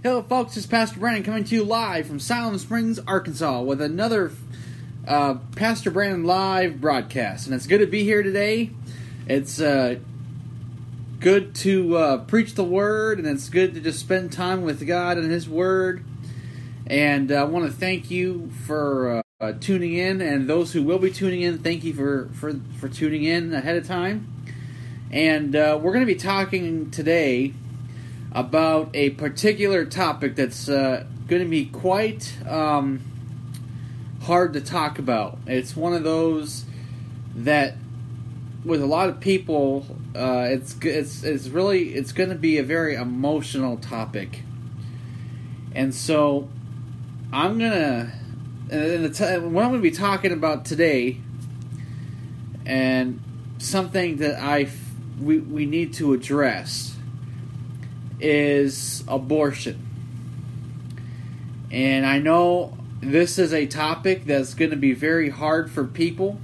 Hello folks, it's Pastor Brandon coming to you live from Siloam Springs, Arkansas with another Pastor Brandon live broadcast. And it's good to be here today. It's good to preach the Word, and it's good to just spend time with God and His Word. And I want to thank you for tuning in, and those who will be tuning in, thank you for tuning in ahead of time. And we're going to be talking today about a particular topic that's going to be quite hard to talk about. It's one of those that, with a lot of people, it's going to be a very emotional topic. And so I'm gonna, what I'm going to be talking about today, and something that we need to address, is abortion. And I know this is a topic that's going to be very hard for people,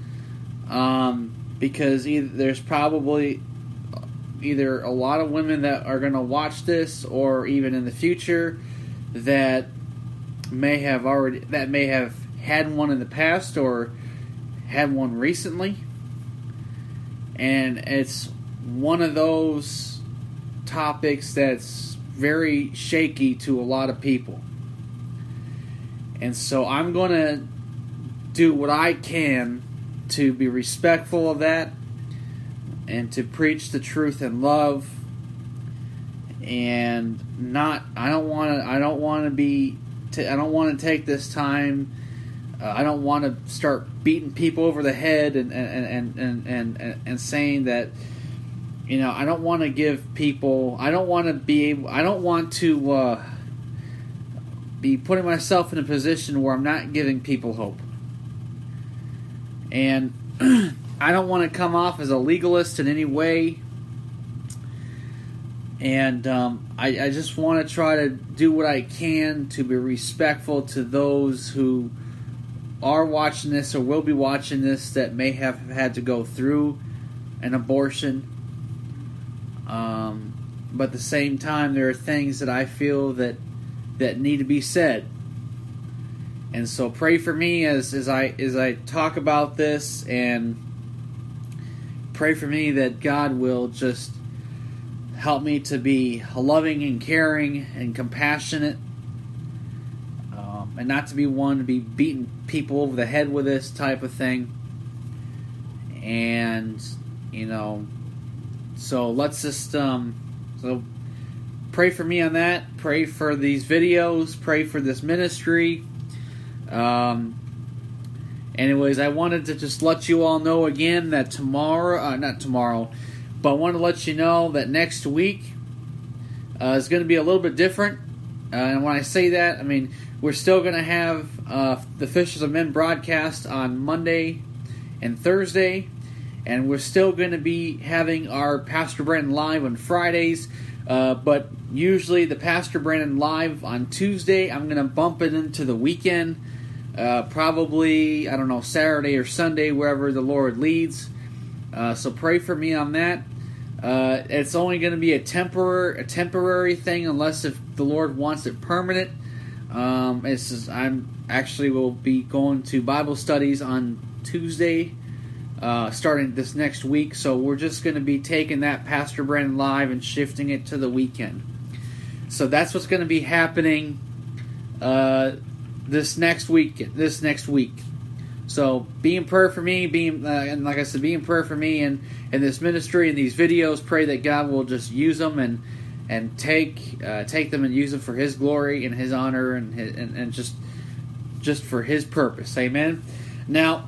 because there's probably either a lot of women that are going to watch this, or even in the future that may have had one in the past or had one recently. And it's one of those topics that's very shaky to a lot of people. And so I'm going to do what I can to be respectful of that, and to preach the truth in love, and I don't want to take this time. I don't want to start beating people over the head and saying that, I don't want to give people. I don't want to be putting myself in a position where I'm not giving people hope. And I don't want to come off as a legalist in any way. And I just want to try to do what I can to be respectful to those who are watching this or will be watching this that may have had to go through an abortion. But at the same time, there are things that I feel that need to be said. And so pray for me as I talk about this, and pray for me that God will just help me to be loving and caring and compassionate, and not to be one to be beating people over the head with this type of thing. And so let's just so pray for me on that. Pray for these videos. Pray for this ministry. Anyways, I wanted to just let you all know again that not tomorrow, but I want to let you know that next week is going to be a little bit different. And when I say that, I mean we're still going to have the Fishers of Men broadcast on Monday and Thursday, and we're still going to be having our Pastor Brandon Live on Fridays. But usually the Pastor Brandon Live on Tuesday, I'm going to bump it into the weekend. Probably, Saturday or Sunday, wherever the Lord leads. So pray for me on that. It's only going to be a temporary thing, unless if the Lord wants it permanent. I'm actually will be going to Bible studies on Tuesday, starting this next week. So we're just going to be taking that Pastor Brandon Live and shifting it to the weekend. So that's what's going to be happening this next week. So be in prayer for me, and like I said, be in prayer for me and this ministry and these videos. Pray that God will just use them and take them and use them for His glory and His honor and just for His purpose. Amen. Now,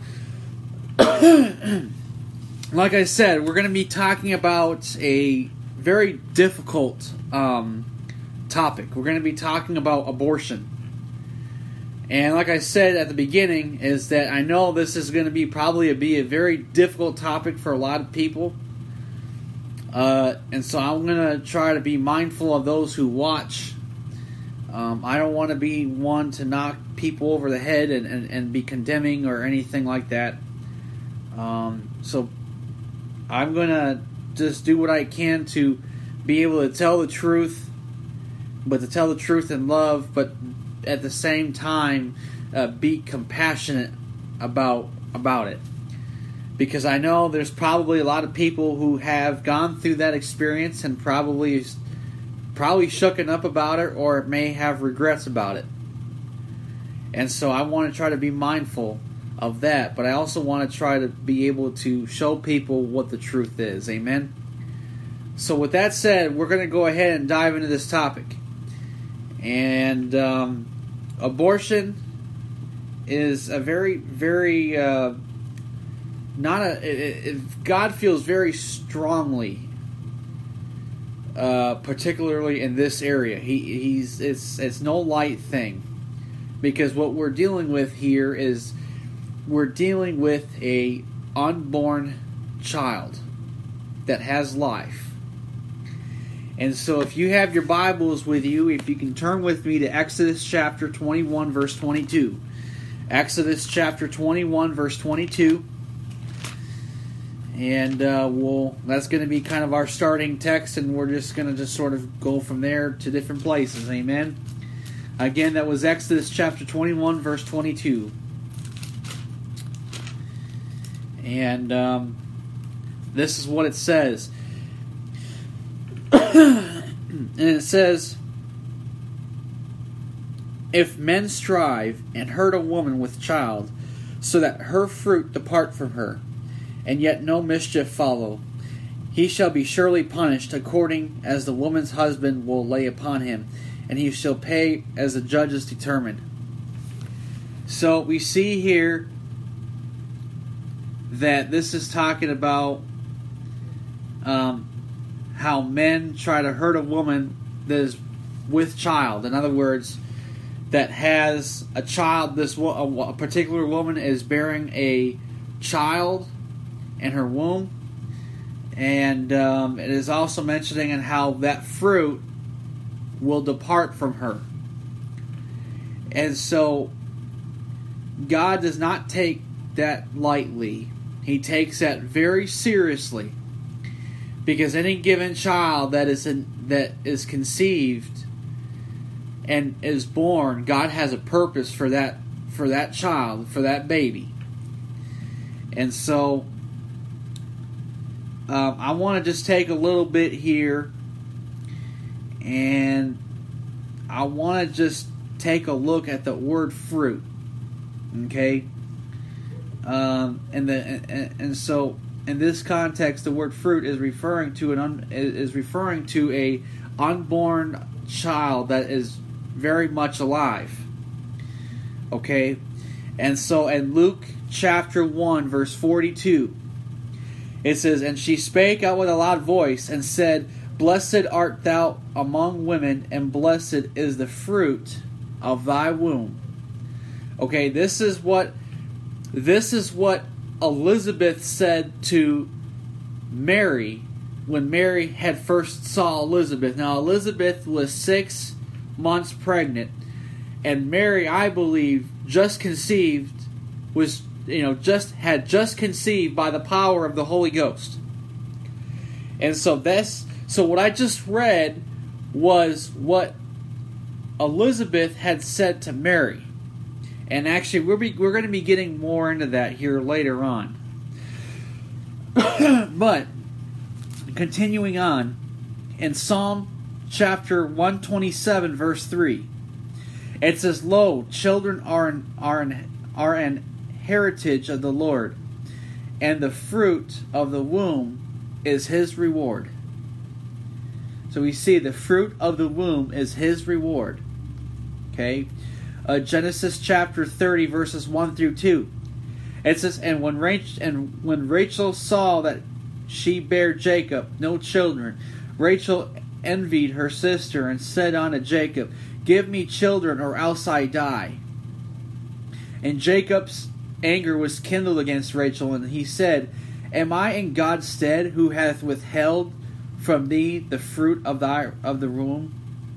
like I said, we're going to be talking about a very difficult topic. We're going to be talking about abortion. And like I said at the beginning, is that I know this is going to be a very difficult topic for a lot of people. And so I'm going to try to be mindful of those who watch. I don't want to be one to knock people over the head and be condemning or anything like that. So I'm going to just do what I can to be able to tell the truth but to tell the truth in love, but at the same time be compassionate about it. Because I know there's probably a lot of people who have gone through that experience and probably shooken up about it, or may have regrets about it. And so I want to try to be mindful of that, but I also want to try to be able to show people what the truth is. Amen? So with that said, we're going to go ahead and dive into this topic. And abortion is a very, very God feels very strongly, particularly in this area. It's no light thing, because what we're dealing with here is we're dealing with a unborn child that has life. And so if you have your Bibles with you, if you can turn with me to Exodus chapter 21, verse 22. Exodus chapter 21, verse 22. And that's going to be kind of our starting text, and we're just going to sort of go from there to different places. Amen? Again, that was Exodus chapter 21, verse 22. And this is what it says. And it says, if men strive and hurt a woman with child, so that her fruit depart from her, and yet no mischief follow, he shall be surely punished according as the woman's husband will lay upon him, and he shall pay as the judges determine. So we see here that this is talking about how men try to hurt a woman that is with child. In other words, that has a child. A particular woman is bearing a child in her womb, and it is also mentioning in how that fruit will depart from her. And so God does not take that lightly. He takes that very seriously, because any given child that is conceived and is born, God has a purpose for that child, for that baby. And so I want to just take a little bit here, and I want to just take a look at the word fruit. Okay? And so in this context, the word fruit is referring to a unborn child that is very much alive. Okay? And so in Luke chapter 1, verse 42, it says, and she spake out with a loud voice, and said, blessed art thou among women, and blessed is the fruit of thy womb. Okay, this is what Elizabeth said to Mary when Mary had first saw Elizabeth. Now, Elizabeth was 6 months pregnant, and Mary, I believe, just conceived by the power of the Holy Ghost. And so what I just read was what Elizabeth had said to Mary. And actually, we're going to be getting more into that here later on. But, continuing on, in Psalm chapter 127, verse 3, it says, lo, children are an heritage of the Lord, and the fruit of the womb is his reward. So we see the fruit of the womb is his reward. Okay? Genesis chapter 30, verses 1 through 2. It says, and when Rachel saw that she bare Jacob no children, Rachel envied her sister, and said unto Jacob, give me children, or else I die. And Jacob's anger was kindled against Rachel, and he said, am I in God's stead, who hath withheld from thee the fruit of the womb?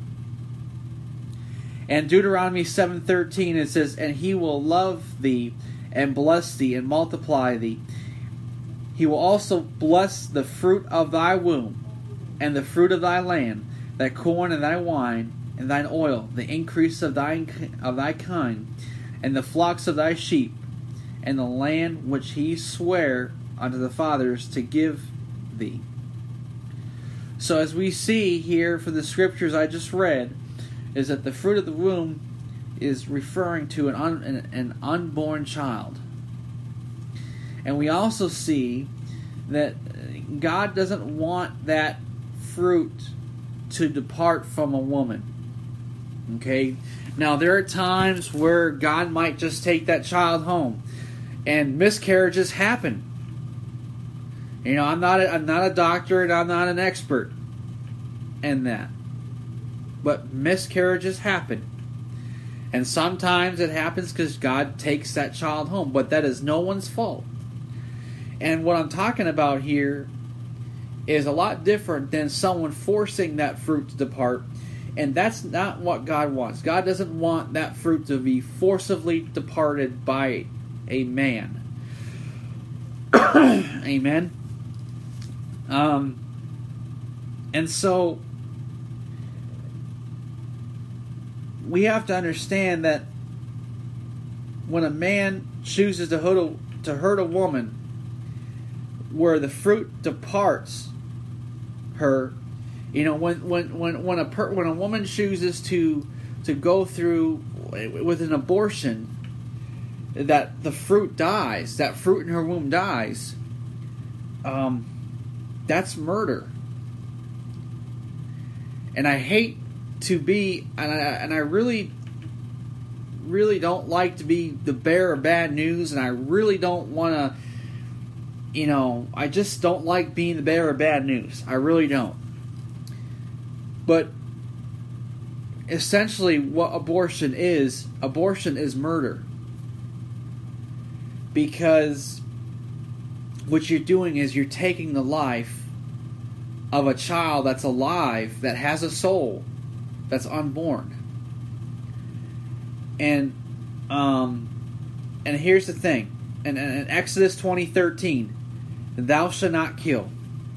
And Deuteronomy 7:13, it says, and he will love thee, and bless thee, and multiply thee. He will also bless the fruit of thy womb, and the fruit of thy land, thy corn and thy wine, and thine oil, the increase of thy kind, and the flocks of thy sheep, and the land which he sware unto the fathers to give thee. So as we see here from the scriptures I just read, is that the fruit of the womb is referring to an unborn child. And we also see that God doesn't want that fruit to depart from a woman. Okay? Now there are times where God might just take that child home, and miscarriages happen. You know, I'm not a doctor and I'm not an expert in that. But miscarriages happen. And sometimes it happens because God takes that child home. But that is no one's fault. And what I'm talking about here is a lot different than someone forcing that fruit to depart. And that's not what God wants. God doesn't want that fruit to be forcibly departed by a man. Amen. And so we have to understand that when a man chooses to hurt a woman, where the fruit departs her, you know, when a woman chooses to go through with an abortion, that the fruit dies, that fruit in her womb dies. That's murder. And I hate to be, and I really don't like to be the bearer of bad news, and I really don't want to, you know, I just don't like being the bearer of bad news. I really don't. But essentially what abortion is murder. Because what you're doing is you're taking the life of a child that's alive, that has a soul, that's unborn. And here's the thing. In Exodus 20:13, thou shalt not kill.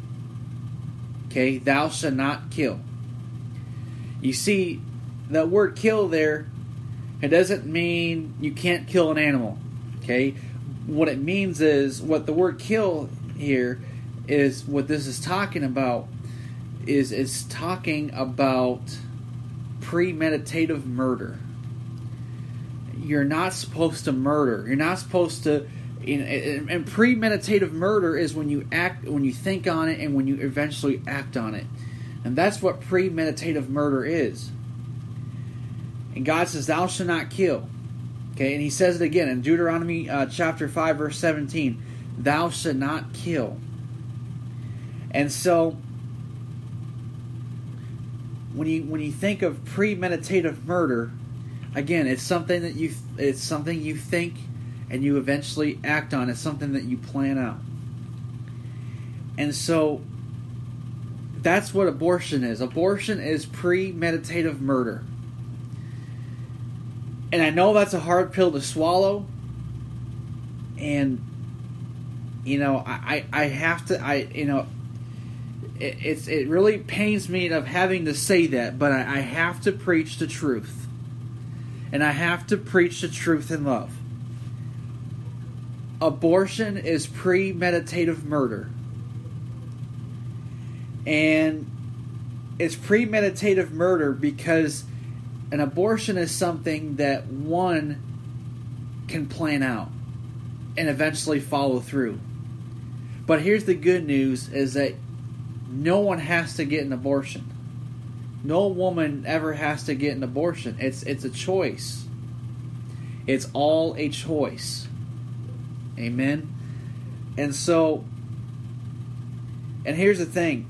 Okay, thou shalt not kill. You see, that word kill there, it doesn't mean you can't kill an animal. Okay? What it means is, what the word kill here is, what this is talking about, is it's talking about premeditative murder. You're not supposed to murder. You're not supposed to. And premeditative murder is when you act, when you think on it, and when you eventually act on it. And that's what premeditative murder is. And God says, thou shalt not kill. Okay, and he says it again in Deuteronomy chapter 5, verse 17. Thou shalt not kill. And so, when you think of premeditative murder, again, it's something that you think and you eventually act on. It's something that you plan out. And so that's what abortion is. Abortion is premeditative murder. And I know that's a hard pill to swallow. And you know, I have to, you know, it really pains me of having to say that, but I have to preach the truth. And I have to preach the truth in love. Abortion is premeditative murder. And it's premeditative murder because an abortion is something that one can plan out and eventually follow through. But here's the good news, is that no one has to get an abortion. No woman ever has to get an abortion. It's a choice. It's all a choice. Amen? And so, and here's the thing.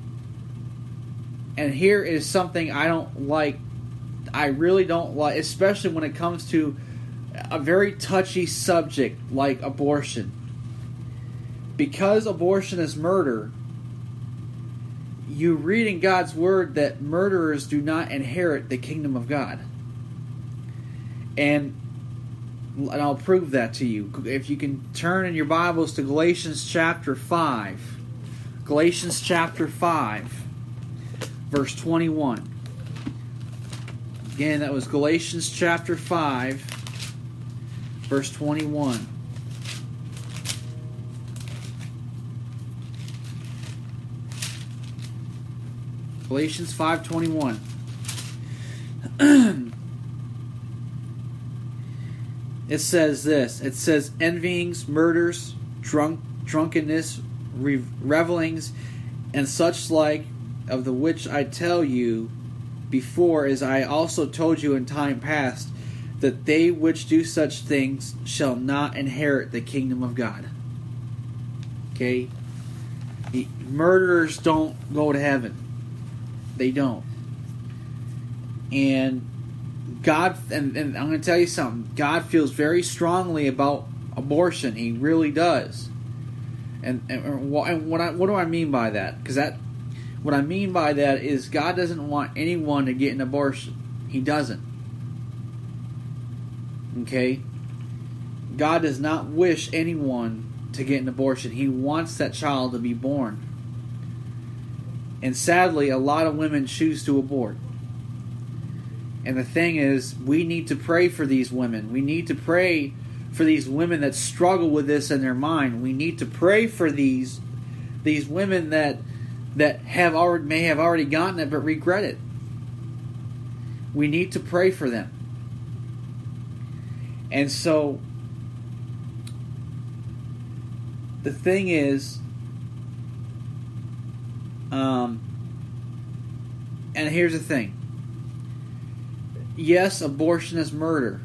And here is something I don't like. I really don't like, especially when it comes to a very touchy subject like abortion. Because abortion is murder, you read in God's Word that murderers do not inherit the kingdom of God. And I'll prove that to you. If you can turn in your Bibles to Galatians chapter 5. Galatians chapter 5, verse 21. Again, that was Galatians chapter 5, verse 21. Galatians 5:21. It says this. It says, envyings, murders, drunkenness, revelings, and such like, of the which I tell you before, as I also told you in time past, that they which do such things shall not inherit the kingdom of God. Okay? Murderers don't go to heaven. They don't. And God, and I'm going to tell you something, God feels very strongly about abortion. He really does. And what do I mean by that? Because what I mean by that is God doesn't want anyone to get an abortion. He doesn't. Okay? God does not wish anyone to get an abortion. He wants that child to be born. And sadly, a lot of women choose to abort. And the thing is, we need to pray for these women. We need to pray for these women that struggle with this in their mind. We need to pray for these women that may have already gotten it but regret it. We need to pray for them. And so, the thing is, and here's the thing. Yes, abortion is murder.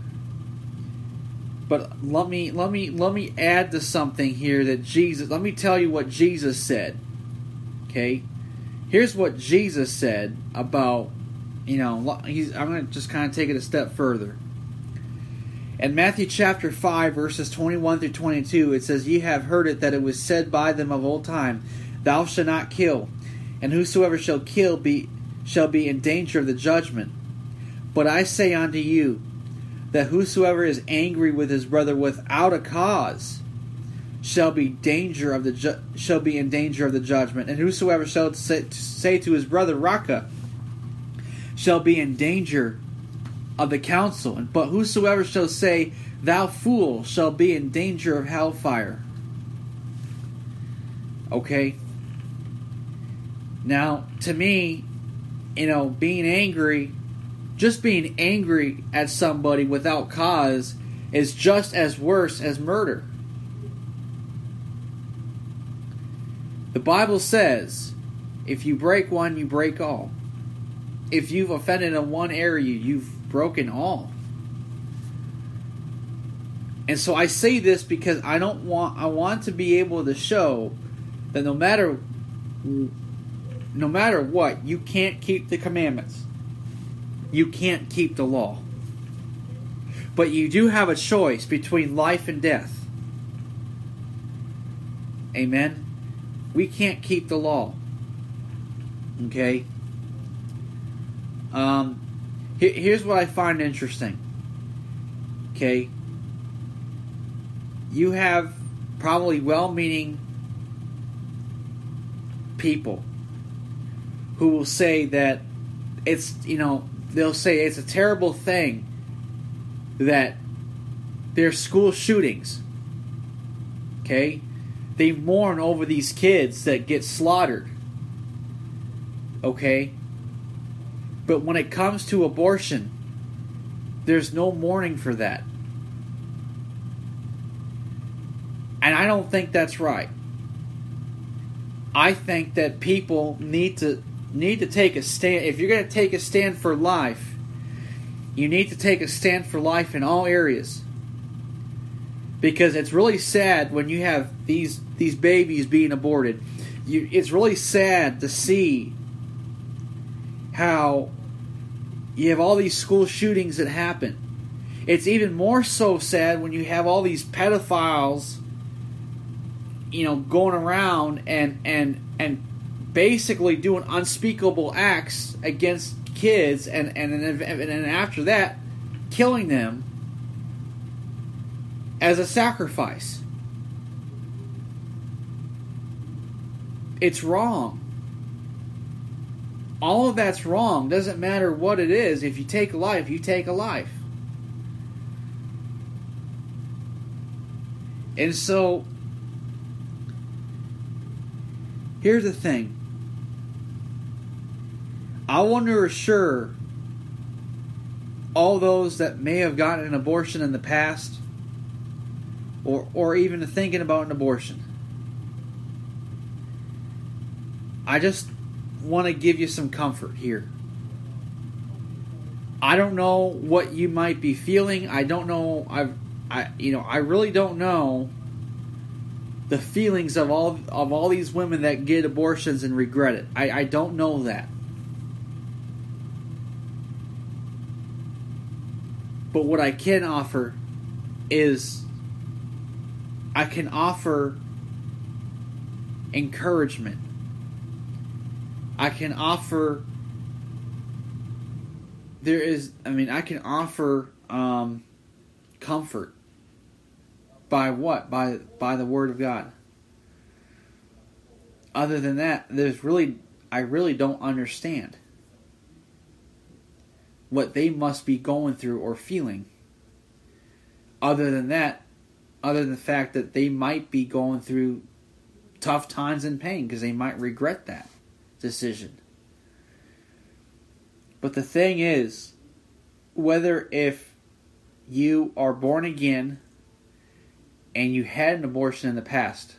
But let me add to something here that Jesus. Let me tell you what Jesus said. Okay, here's what Jesus said about. I'm going to just kind of take it a step further. In Matthew chapter 5, verses 21 through 22, it says, "Ye have heard it that it was said by them of old time, Thou shalt not kill, and whosoever shall kill shall be in danger of the judgment. But I say unto you, that whosoever is angry with his brother without a cause shall be in danger of the judgment. And whosoever shall say to his brother, Raca, shall be in danger of the council. But whosoever shall say, Thou fool, shall be in danger of hellfire." Okay? Now, to me, being angry, just being angry at somebody without cause is just as worse as murder. The Bible says, if you break one, you break all. If you've offended in one area, you've broken all. And so I say this because I want to be able to show that no matter what, you can't keep the commandments. You can't keep the law. But you do have a choice between life and death. Amen? We can't keep the law. Okay? Here's what I find interesting. Okay? You have probably well-meaning people who will say that it's, they'll say it's a terrible thing that there's school shootings. Okay? They mourn over these kids that get slaughtered. Okay? But when it comes to abortion, there's no mourning for that. And I don't think that's right. I think that people need to take a stand. If you're going to take a stand for life, you need to take a stand for life in all areas. Because it's really sad when you have these babies being aborted. It's really sad to see how you have all these school shootings that happen. It's even more so sad when you have all these pedophiles, going around and basically doing unspeakable acts against kids, and after that, killing them as a sacrifice. It's wrong. all of that's wrong. Doesn't matter what it is. If you take a life, you take a life. And so, here's the thing. I want to assure all those that may have gotten an abortion in the past, or even thinking about an abortion. I just want to give you some comfort here. I don't know what you might be feeling. I don't know. I really don't know the feelings of all these women that get abortions and regret it. I don't know that. But what I can offer is I can offer encouragement. I can offer I can offer comfort. By what? By the Word of God. Other than that, I really don't understand what they must be going through or feeling. Other than the fact that they might be going through tough times and pain because they might regret that decision. But the thing is, whether if you are born again and you had an abortion in the past,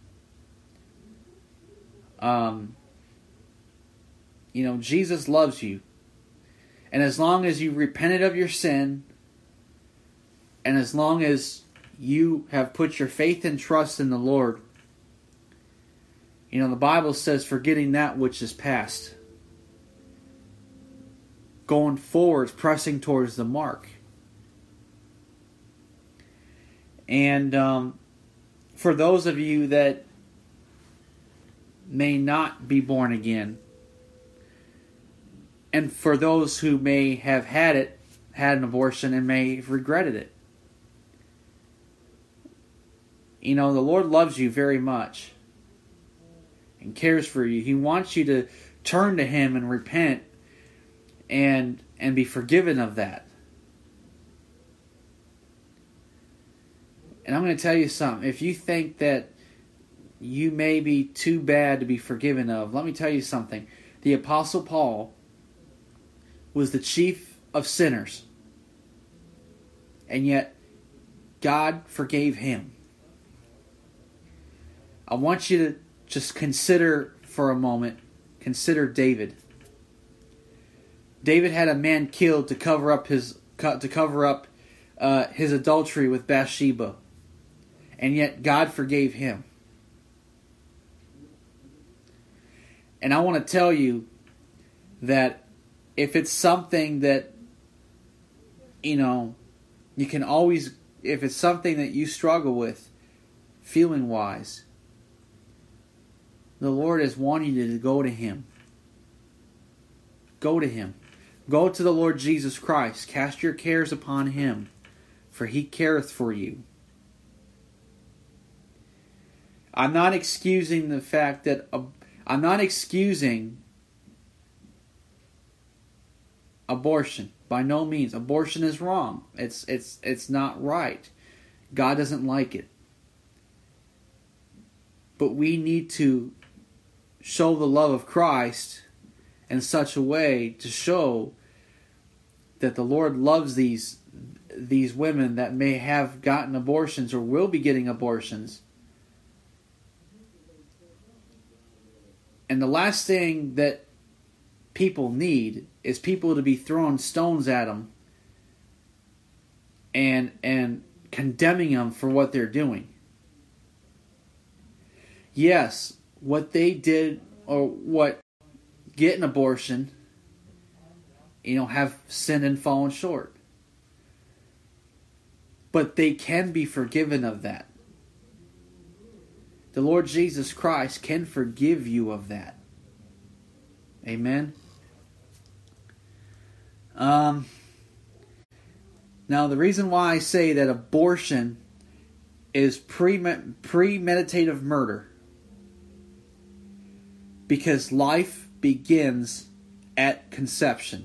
Jesus loves you. And as long as you repented of your sin, and as long as you have put your faith and trust in the Lord, the Bible says, forgetting that which is past, going forward, pressing towards the mark. And for those of you that may not be born again, and for those who may have had an abortion and may have regretted it, the Lord loves you very much and cares for you. He wants you to turn to Him and repent and be forgiven of that. And I'm going to tell you something. If you think that you may be too bad to be forgiven of, let me tell you something. The Apostle Paul was the chief of sinners, and yet God forgave him. I want you to just consider for a moment, consider David. David had a man killed to cover up his adultery with Bathsheba, and yet God forgave him. And I want to tell you that if it's something that, you can always, if it's something that you struggle with, feeling-wise, the Lord is wanting you to go to Him. Go to Him. Go to the Lord Jesus Christ. Cast your cares upon Him, for He careth for you. I'm not excusing the fact that I'm not excusing abortion. By no means. Abortion is wrong. It's not right. God doesn't like it. But we need to show the love of Christ in such a way to show that the Lord loves these women that may have gotten abortions or will be getting abortions. And the last thing that people need is people to be throwing stones at them and condemning them for what they're doing. Yes, what they did or what get an abortion, have sinned and fallen short. But they can be forgiven of that. The Lord Jesus Christ can forgive you of that. Amen. Now, the reason why I say that abortion is premeditative murder, because life begins at conception.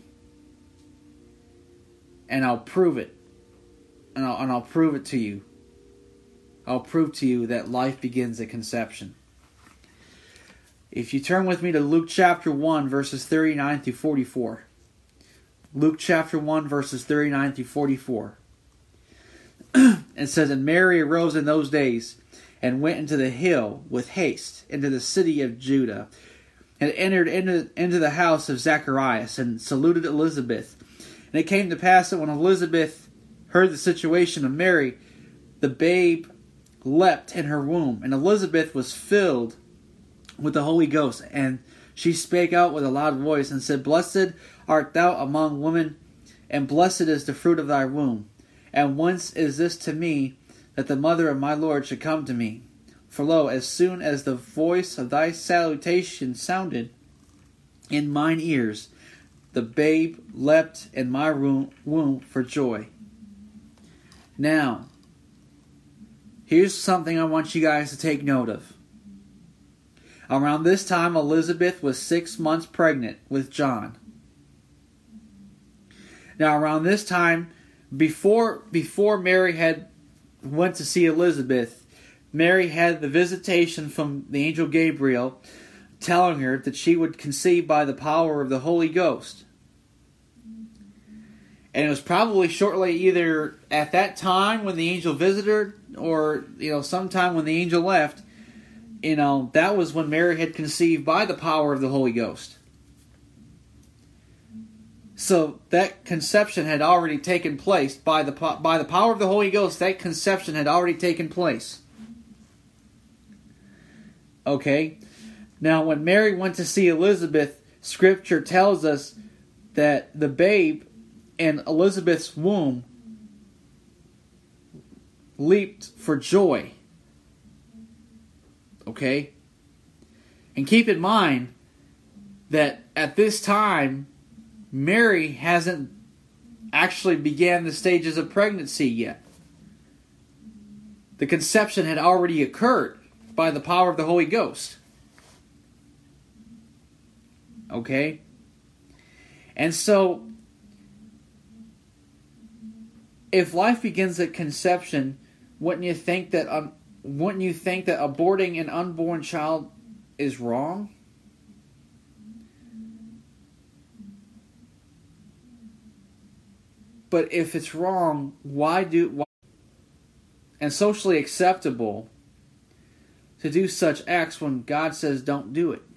And I'll prove it. And I'll prove it to you. I'll prove to you that life begins at conception. If you turn with me to Luke chapter 1, verses 39 through 44. Luke chapter 1, verses 39 through 44. It says, And Mary arose in those days, and went into the hill with haste, into the city of Judah, and entered into the house of Zacharias, and saluted Elizabeth. And it came to pass that when Elizabeth heard the situation of Mary, the babe leapt in her womb, and Elizabeth was filled with the Holy Ghost, and she spake out with a loud voice, and said, Blessed art thou among women, and blessed is the fruit of thy womb. And whence is this to me, that the mother of my Lord should come to me? For lo, as soon as the voice of thy salutation sounded in mine ears, the babe leapt in my womb for joy. Now, here's something I want you guys to take note of. Around this time, Elizabeth was 6 months pregnant with John. Now, around this time, before Mary had went to see Elizabeth, Mary had the visitation from the angel Gabriel telling her that she would conceive by the power of the Holy Ghost. And it was probably shortly either at that time when the angel visited her, or sometime when the angel left. That was when Mary had conceived by the power of the Holy Ghost. So that conception had already taken place by the power of the Holy Ghost. That conception had already taken place. Okay. Now, when Mary went to see Elizabeth, Scripture tells us that the babe in Elizabeth's womb leaped for joy. Okay? And keep in mind that at this time, Mary hasn't actually began the stages of pregnancy yet. The conception had already occurred by the power of the Holy Ghost. Okay? And so, if life begins at conception, wouldn't you think that aborting an unborn child is wrong? But if it's wrong, why and socially acceptable to do such acts when God says don't do it?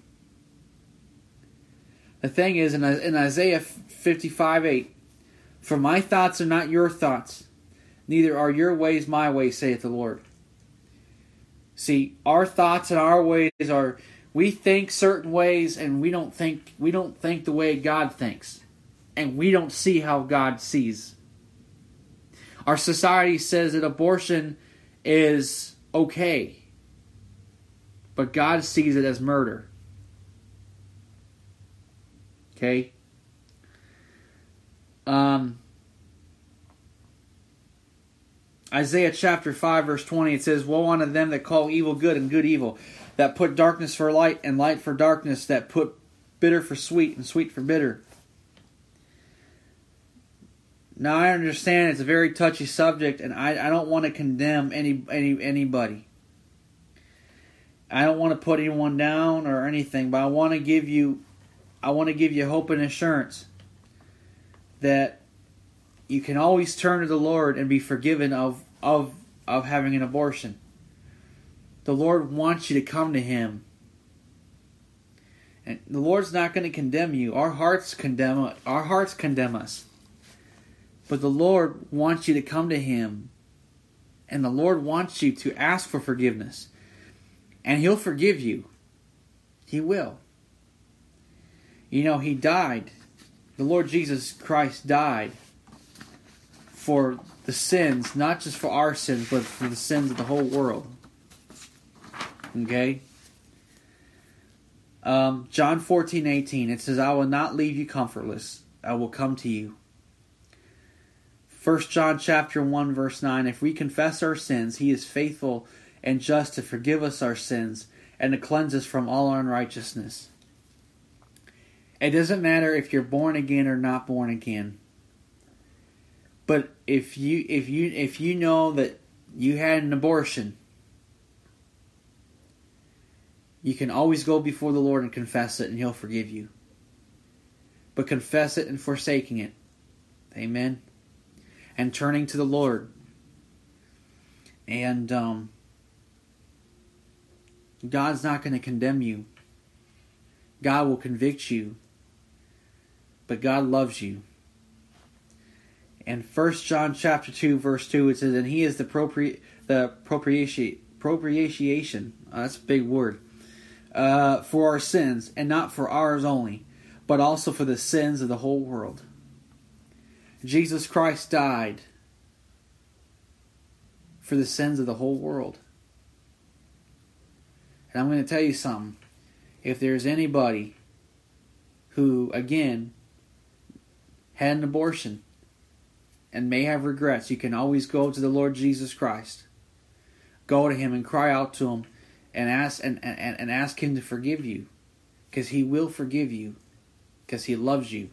The thing is, in Isaiah 55:8, For my thoughts are not your thoughts, neither are your ways my ways, saith the Lord. See, our thoughts and our ways are, we think certain ways, and we don't think the way God thinks. And we don't see how God sees. Our society says that abortion is okay, but God sees it as murder. Okay? Isaiah chapter 5 verse 20, it says, Woe unto them that call evil good and good evil, that put darkness for light and light for darkness, that put bitter for sweet and sweet for bitter. Now I understand it's a very touchy subject, and I don't want to condemn anybody. I don't want to put anyone down or anything, but I want to give you hope and assurance that you can always turn to the Lord and be forgiven of having an abortion. The Lord wants you to come to Him. And the Lord's not going to condemn you. Our hearts condemn us. But the Lord wants you to come to Him. And the Lord wants you to ask for forgiveness. And He'll forgive you. He will. He died. The Lord Jesus Christ died for the sins, not just for our sins, but for the sins of the whole world. Okay? John 14:18, it says, I will not leave you comfortless. I will come to you. 1 John chapter 1 verse 9, if we confess our sins, He is faithful and just to forgive us our sins and to cleanse us from all unrighteousness. It doesn't matter if you're born again or not born again. But if you know that you had an abortion, you can always go before the Lord and confess it, and He'll forgive you. But confess it and forsaking it. Amen. And turning to the Lord. And God's not going to condemn you. God will convict you. But God loves you. And 1 John chapter 2, verse 2, it says, and He is the propitiation. That's a big word. For our sins, and not for ours only, but also for the sins of the whole world. Jesus Christ died for the sins of the whole world. And I'm going to tell you something. If there's anybody who, again, had an abortion and may have regrets, you can always go to the Lord Jesus Christ. Go to Him and cry out to Him and ask Him to forgive you. Because He will forgive you. Because He loves you.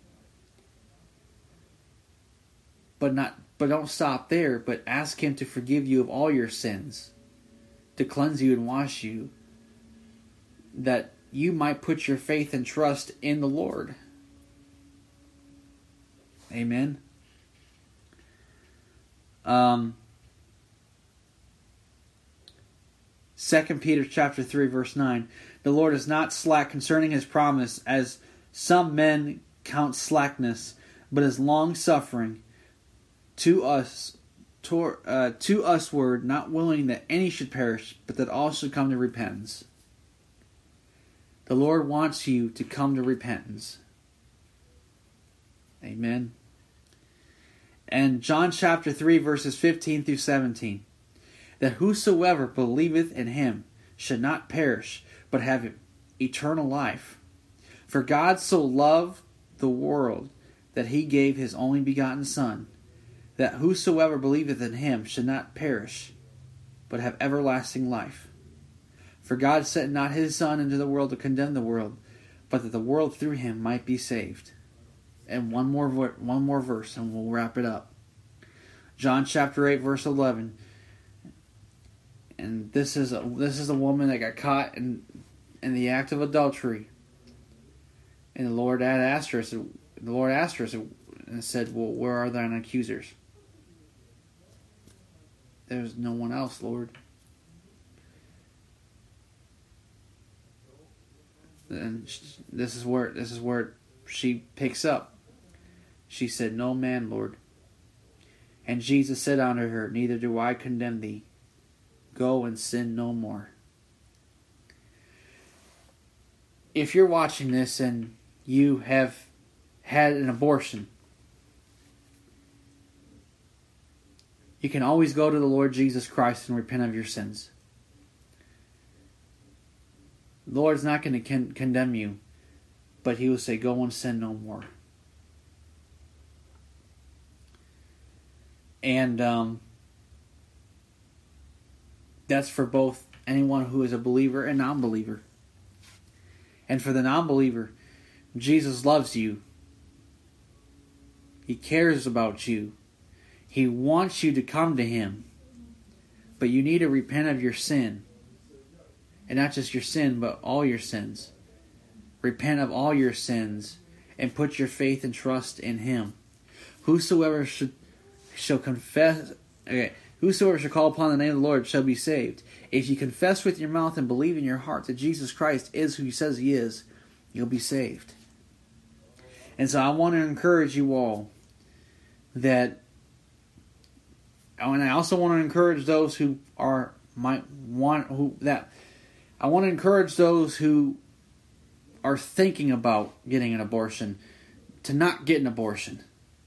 But don't stop there, but ask Him to forgive you of all your sins. To cleanse you and wash you. That you might put your faith and trust in the Lord. Amen. 2 Peter chapter 3, verse 9. The Lord is not slack concerning His promise, as some men count slackness, but is long-suffering to usward, not willing that any should perish, but that all should come to repentance. The Lord wants you to come to repentance. Amen. And John chapter 3, verses 15 through 17. That whosoever believeth in Him should not perish, but have eternal life. For God so loved the world that He gave His only begotten Son, that whosoever believeth in Him should not perish, but have everlasting life. For God sent not His Son into the world to condemn the world, but that the world through Him might be saved. And one more verse, and we'll wrap it up. John chapter 8, verse 11. And this is a woman that got caught in the act of adultery. And the Lord asked her, and said, well, where are thine accusers? There's no one else, Lord. And this is where she picks up. She said, no man, Lord. And Jesus said unto her, neither do I condemn thee. Go and sin no more. If you're watching this and you have had an abortion, you can always go to the Lord Jesus Christ and repent of your sins. The Lord's not going to condemn you, but He will say, go and sin no more. And that's for both anyone who is a believer and non-believer. And for the non-believer, Jesus loves you. He cares about you. He wants you to come to Him. But you need to repent of your sin. And not just your sin, but all your sins. Repent of all your sins and put your faith and trust in Him. Whosoever shall call upon the name of the Lord shall be saved. If you confess with your mouth and believe in your heart that Jesus Christ is who He says He is, you'll be saved. And so I want to encourage you all and I also want to encourage those who I want to encourage those who are thinking about getting an abortion to not get an abortion.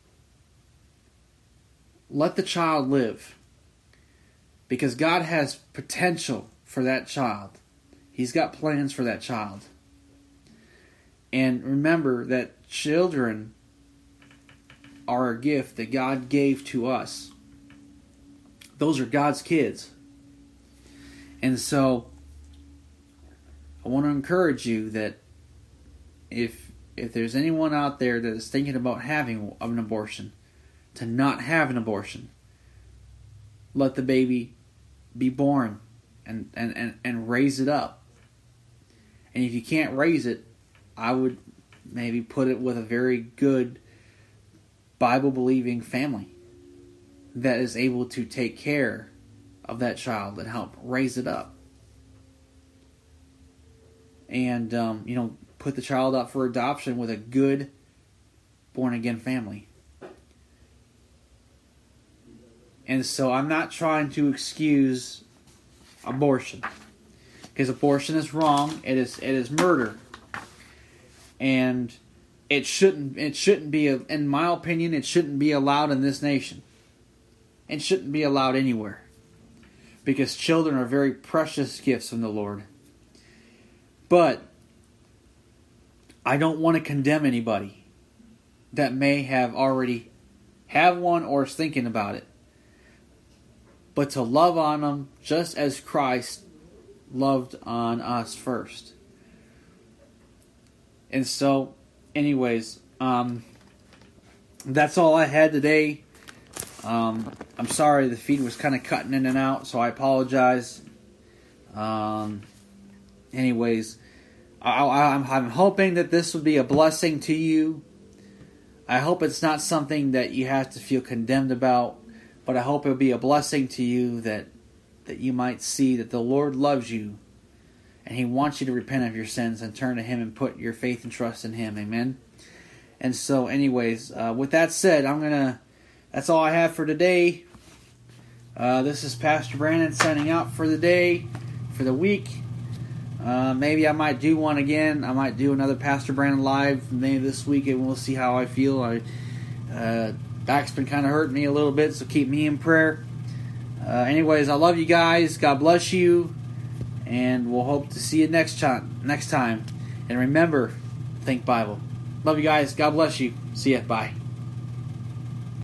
Let the child live. Because God has potential for that child. He's got plans for that child. And remember that children are a gift that God gave to us. Those are God's kids. And so I want to encourage you that if if there's anyone out there that is thinking about having an abortion, to not have an abortion. Let the baby be born and raise it up. And if you can't raise it, I would maybe put it with a very good Bible-believing family that is able to take care of that child and help raise it up. And, put the child up for adoption with a good born-again family. And so I'm not trying to excuse abortion, because abortion is wrong. It is murder, and it shouldn't be, in my opinion, it shouldn't be allowed in this nation. It shouldn't be allowed anywhere, because children are very precious gifts from the Lord. But I don't want to condemn anybody that may have already have one or is thinking about it, but to love on them just as Christ loved on us first. And so, anyways, that's all I had today. I'm sorry the feed was kind of cutting in and out, so I apologize. Anyways, I'm hoping that this will be a blessing to you. I hope it's not something that you have to feel condemned about, but I hope it'll be a blessing to you that you might see that the Lord loves you and He wants you to repent of your sins and turn to Him and put your faith and trust in Him. Amen. And so, anyways, with that said, that's all I have for today. This is Pastor Brandon signing out for the day, for the week. Maybe I might do one again. I might do another Pastor Brandon Live maybe this week, and we'll see how I feel. Back's been kind of hurting me a little bit, so keep me in prayer. Anyways, I love you guys. God bless you, and we'll hope to see you next time. And remember, think Bible. Love you guys. God bless you. See ya. Bye.